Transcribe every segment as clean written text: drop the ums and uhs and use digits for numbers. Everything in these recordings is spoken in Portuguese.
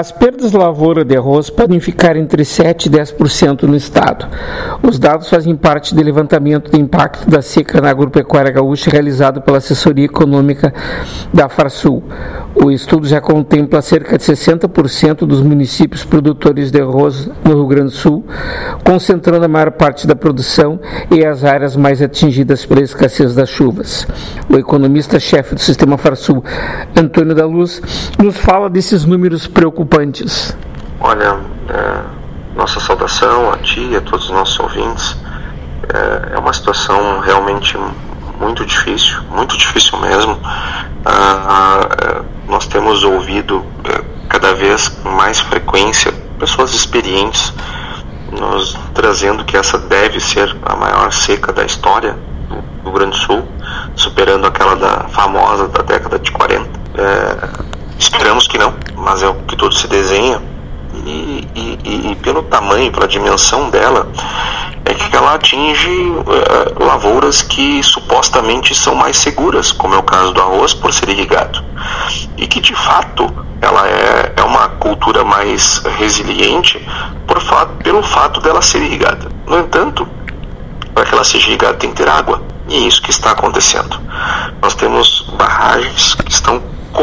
As perdas de lavoura de arroz podem ficar entre 7% e 10% no estado. Os dados fazem parte do levantamento do impacto da seca na agropecuária gaúcha realizado pela assessoria econômica da Farsul. O estudo já contempla cerca de 60% dos municípios produtores de arroz no Rio Grande do Sul, concentrando a maior parte da produção e as áreas mais atingidas pela escassez das chuvas. O economista-chefe do Sistema Farsul, Antônio da Luz, nos fala desses números preocupantes. Olha, nossa saudação a ti e a todos os nossos ouvintes. É uma situação realmente muito difícil mesmo. Nós temos ouvido cada vez com mais frequência pessoas experientes nos trazendo que essa deve ser a maior seca da história do Rio Grande do Sul, superando aquela famosa da década de 40. Esperamos que não, mas é o que tudo se desenha, e pelo tamanho, pela dimensão dela, é que ela atinge lavouras que supostamente são mais seguras, como é o caso do arroz, por ser irrigado, e que de fato ela é uma cultura mais resiliente pelo fato dela ser irrigada. No entanto, para que ela seja irrigada tem que ter água, e é isso que está acontecendo. Nós temos barragens que estão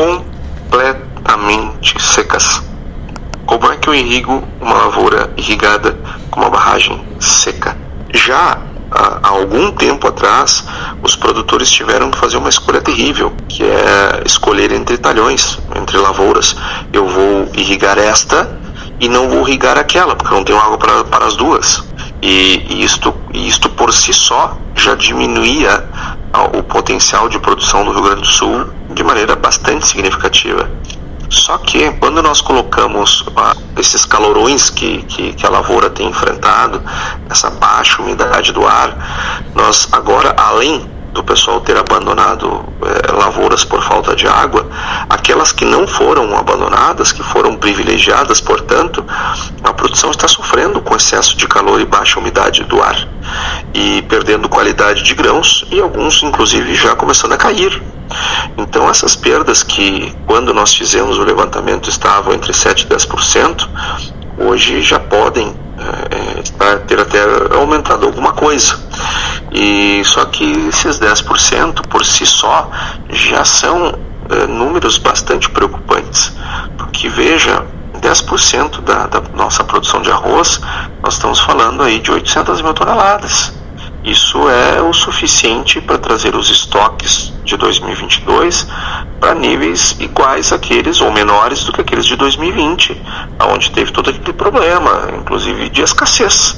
completamente secas. Como é que eu irrigo uma lavoura irrigada com uma barragem seca? Já há algum tempo atrás, os produtores tiveram que fazer uma escolha terrível, que é escolher entre talhões, entre lavouras. Eu vou irrigar esta e não vou irrigar aquela, porque eu não tenho água para as duas. E isto por si só já diminuía o potencial de produção do Rio Grande do Sul de maneira bastante significativa. Só que quando nós colocamos esses calorões que a lavoura tem enfrentado, essa baixa umidade do ar, nós agora, além do pessoal ter abandonado lavouras por falta de água, aquelas que não foram abandonadas, que foram privilegiadas, portanto, a produção está sofrendo com excesso de calor e baixa umidade do ar, e perdendo qualidade de grãos, e alguns inclusive já começando a cair. Então essas perdas que quando nós fizemos o levantamento estavam entre 7% e 10%, hoje já podem ter até aumentado alguma coisa. E só que esses 10% por si só já são números bastante preocupantes, porque veja, 10% da nossa produção de arroz, nós estamos falando aí de 800 mil toneladas. Isso é o suficiente para trazer os estoques de 2022 para níveis iguais àqueles ou menores do que aqueles de 2020, onde teve todo aquele problema, inclusive de escassez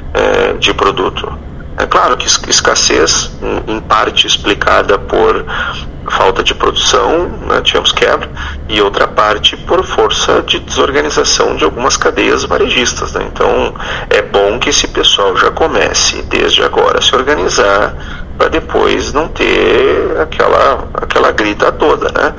de produto. É claro que escassez, em parte explicada por falta de produção, né, tivemos quebra, e outra parte por força de desorganização de algumas cadeias varejistas, né? Então é bom que esse pessoal já comece desde agora a se organizar para depois não ter aquela grita toda, né?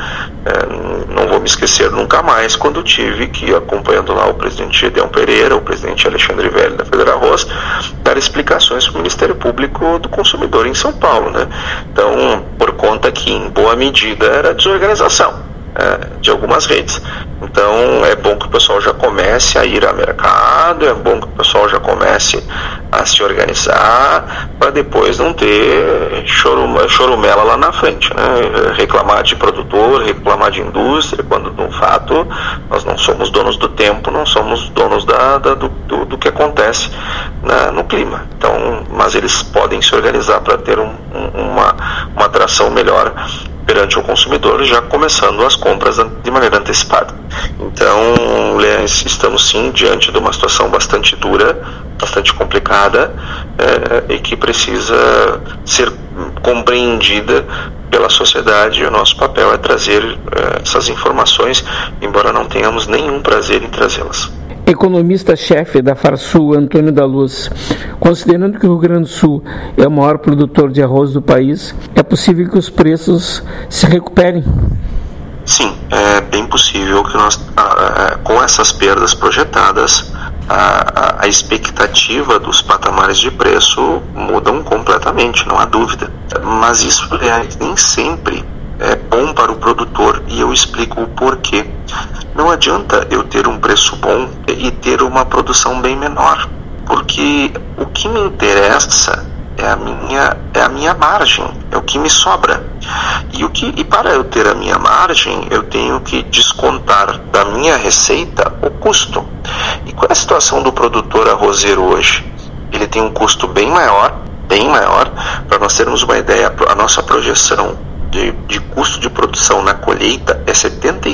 Não vou me esquecer nunca mais quando tive que, acompanhando lá o presidente Gedeão Pereira, o presidente Alexandre Velho da Federa Arroz, dar explicações para o Ministério Público do Consumidor em São Paulo, né? Então, por conta que em boa medida era desorganização de algumas redes. Então é bom que o pessoal já comece a ir ao mercado, é bom que o pessoal já comece a se organizar para depois não ter chorumela lá na frente, né? Reclamar de produtor, reclamar de indústria, quando no fato nós não somos donos do tempo, não somos donos do que acontece no clima. Então, mas eles podem se organizar para ter uma atração melhor perante o consumidor, já começando as compras de maneira antecipada. Então, estamos sim diante de uma situação bastante dura, bastante complicada, e que precisa ser compreendida pela sociedade. O nosso papel é trazer essas informações, embora não tenhamos nenhum prazer em trazê-las. Economista-chefe da Farsul, Antônio da Luz, considerando que o Rio Grande do Sul é o maior produtor de arroz do país, é possível que os preços se recuperem? Sim, é bem possível que nós, com essas perdas projetadas, a expectativa dos patamares de preço mudam completamente, não há dúvida. Mas isso nem sempre bom para o produtor, e eu explico o porquê. Não adianta eu ter um preço bom e ter uma produção bem menor, porque o que me interessa é a minha margem, é o que me sobra. E para eu ter a minha margem, eu tenho que descontar da minha receita o custo. E qual é a situação do produtor arrozeiro hoje? Ele tem um custo bem maior. Para nós termos uma ideia, a nossa projeção de custo de produção na colheita é R$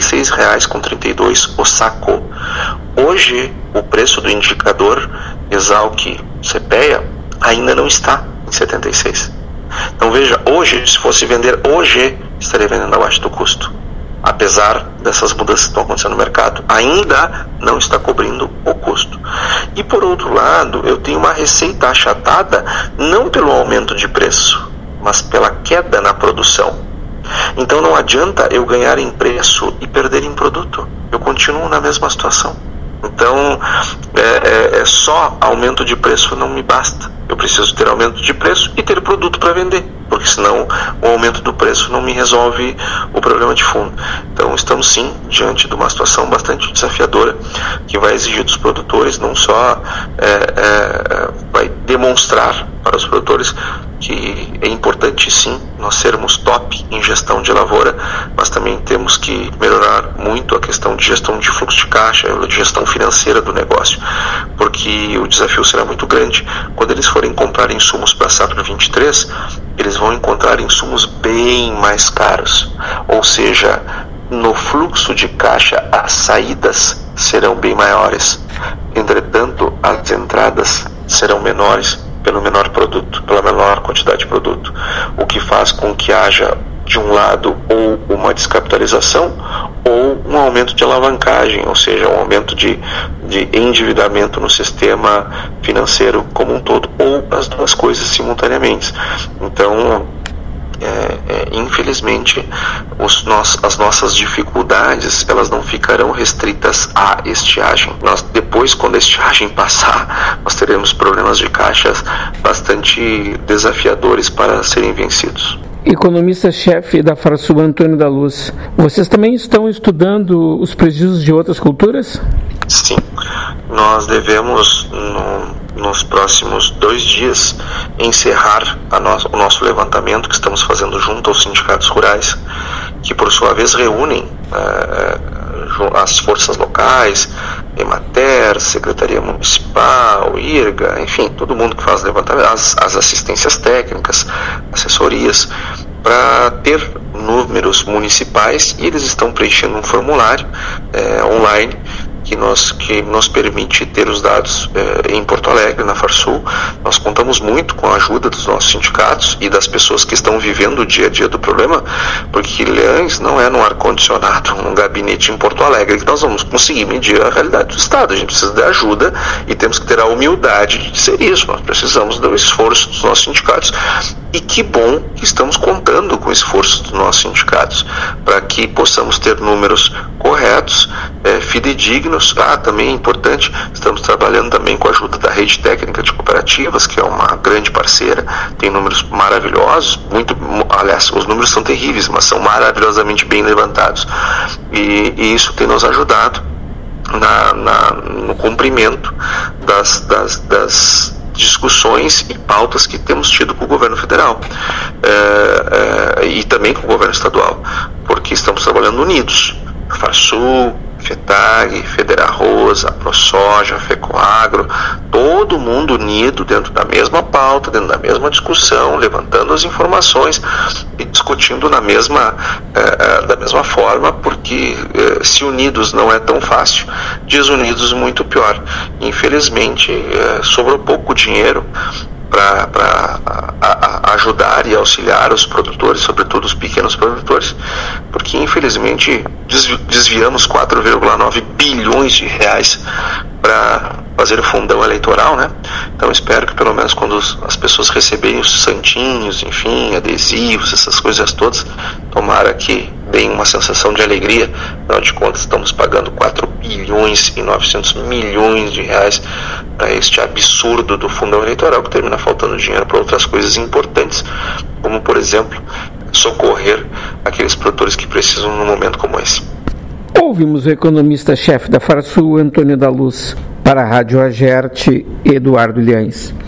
76,32 o saco. Hoje, o preço do indicador Exalc CPEA ainda não está em 76. Então veja, hoje, se fosse vender hoje, estaria vendendo abaixo do custo. Apesar dessas mudanças que estão acontecendo no mercado, ainda não está cobrindo o custo. E por outro lado, eu tenho uma receita achatada não pelo aumento de preço, mas pela queda na produção. Então não adianta eu ganhar em preço e perder em produto. Eu continuo na mesma situação. Então, só aumento de preço não me basta. Eu preciso ter aumento de preço e ter produto para vender, porque senão o aumento do preço não me resolve o problema de fundo. Então, estamos sim diante de uma situação bastante desafiadora, que vai exigir dos produtores, não só vai demonstrar para os produtores que é importante sim nós sermos top em gestão de lavoura, mas também temos que melhorar muito a questão de gestão de fluxo de caixa, de gestão financeira do negócio, porque o desafio será muito grande. Quando eles forem comprar insumos para a safra 23, eles vão encontrar insumos bem mais caros, ou seja, no fluxo de caixa as saídas serão bem maiores, entretanto as entradas serão menores pelo menor produto, pela menor quantidade de produto, o que faz com que haja de um lado ou uma descapitalização ou um aumento de alavancagem, ou seja, um aumento de endividamento no sistema financeiro como um todo, ou as duas coisas simultaneamente. Então, infelizmente, as nossas dificuldades elas não ficarão restritas à estiagem. Depois, quando a estiagem passar, nós teremos problemas de caixas bastante desafiadores para serem vencidos. Economista-chefe da Farsul, Antônio da Luz, vocês também estão estudando os prejuízos de outras culturas? Sim, nós devemos nos próximos 2 dias encerrar o nosso levantamento que estamos fazendo junto aos sindicatos rurais, que por sua vez reúnem as forças locais, Emater, Secretaria Municipal, IRGA, enfim, todo mundo que faz levantamento, as assistências técnicas, assessorias, para ter números municipais, e eles estão preenchendo um formulário online que nos permite ter os dados em Porto Alegre, na Farsul. Nós contamos muito com a ajuda dos nossos sindicatos e das pessoas que estão vivendo o dia a dia do problema, porque Leães não é num ar-condicionado, num gabinete em Porto Alegre que nós vamos conseguir medir a realidade do Estado. A gente precisa de ajuda e temos que ter a humildade de dizer isso. Nós precisamos do esforço dos nossos sindicatos, e que bom que estamos contando com o esforço dos nossos sindicatos para que possamos ter números corretos, fidedignos. Também é importante, estamos trabalhando também com a ajuda da Rede Técnica de Cooperativas, que é uma grande parceira, tem números maravilhosos, aliás, os números são terríveis, mas são maravilhosamente bem levantados, e isso tem nos ajudado no cumprimento das discussões e pautas que temos tido com o governo federal e também com o governo estadual, porque estamos trabalhando unidos, Farsul, FETAG, Federarroz, ProSoja, FECOAGRO, todo mundo unido dentro da mesma pauta, dentro da mesma discussão, levantando as informações e discutindo da mesma forma, porque se unidos não é tão fácil, desunidos muito pior. Infelizmente, sobrou pouco dinheiro para ajudar e auxiliar os produtores, sobretudo os pequenos produtores, porque infelizmente desviamos 4,9 bilhões de reais para fazer o fundão eleitoral, né? Então espero que pelo menos quando as pessoas receberem os santinhos, enfim, adesivos, essas coisas todas, tomara que deem uma sensação de alegria. Afinal de contas, estamos pagando 4 bilhões e 900 milhões de reais para este absurdo do fundão eleitoral, que termina faltando dinheiro para outras coisas importantes, como por exemplo socorrer aqueles produtores que precisam num momento como esse. Ouvimos o economista-chefe da Farsul, Antônio da Luz. Para a Rádio Agerte, Eduardo Ilhães.